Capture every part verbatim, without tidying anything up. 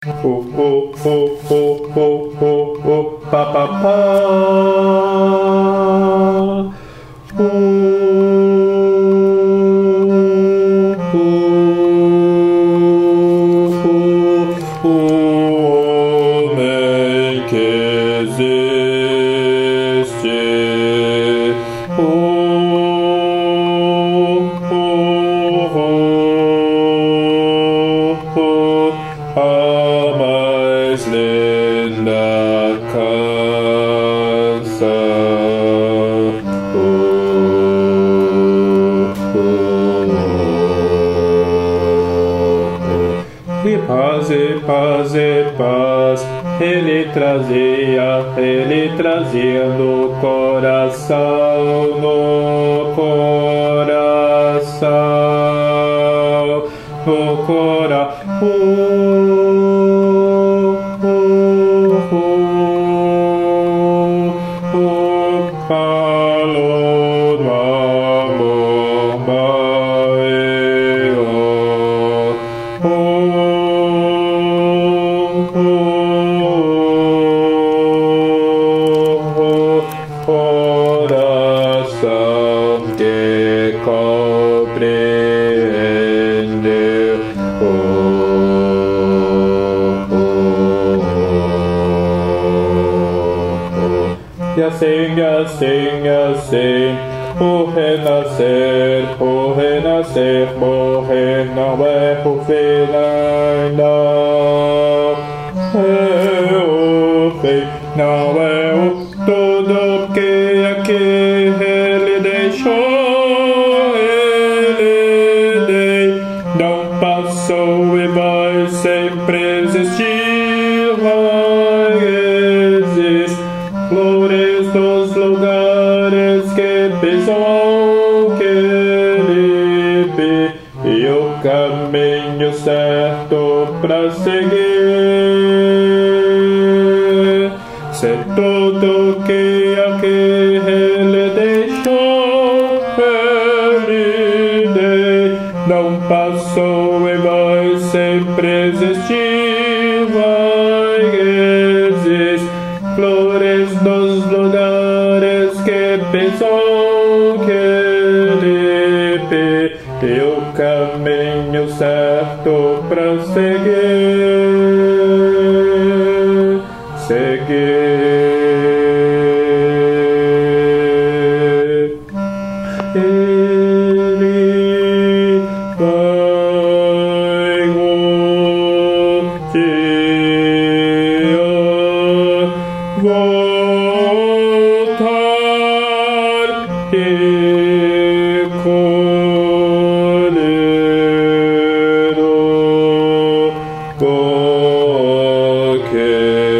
Oh, oh, oh, oh, oh, oh, oh, pa, pa, pa. Oh, oh, oh, oh, homem que existe. Oh, oh, oh, oh, a mais linda canção. Oh, oh, oh. E paz, e paz, e paz, ele trazia, ele trazia no coração, no coração, no coração. Coração que compreende. Oh, oh, oh, oh. E assim, assim, assim, o renascer, o renascer, morrer não é o fim, não é o fim, não é o tudo que aqui ele deixou, ele dei, não passou e vai sempre existir, vai existir, flores nos lugares que pisou, que ele viu, e o caminho certo pra seguir. Se tudo que aqui ele deixou, ele dei, não passou e vai sempre existir, vai existir, flores nos lugares que pisou, que ele viu, e o caminho certo pra seguir, seguir. Ele vai um dia voltar e colher o bom que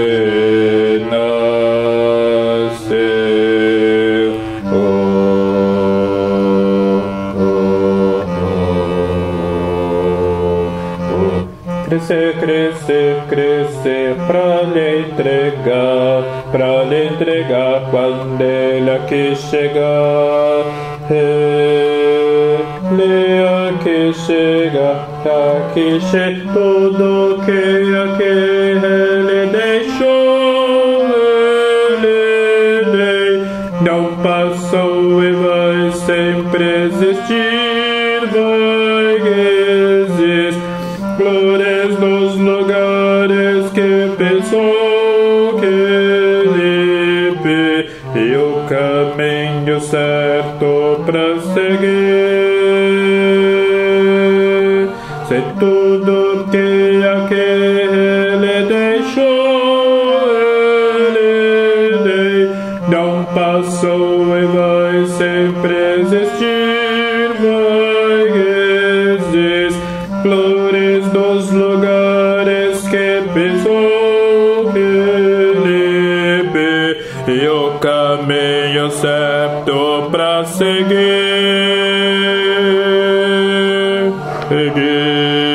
nasceu. Oh, crescer, crescer, crescer pra lhe entregar, pra lhe entregar quando ele aqui chegar. Ele aqui chega, aqui chega tudo que aqui ele deixou, ele dei, não passou e vai sempre existir, vai existir, flores nos lugares que pensou, que ele viu, e o caminho certo pra seguir. Se tudo que aqui ele deixou, ele dei, não passou e vai sempre existir, vai existir, flores dos lugares que pisou, que ele viu, e o caminho certo pra seguir, seguir.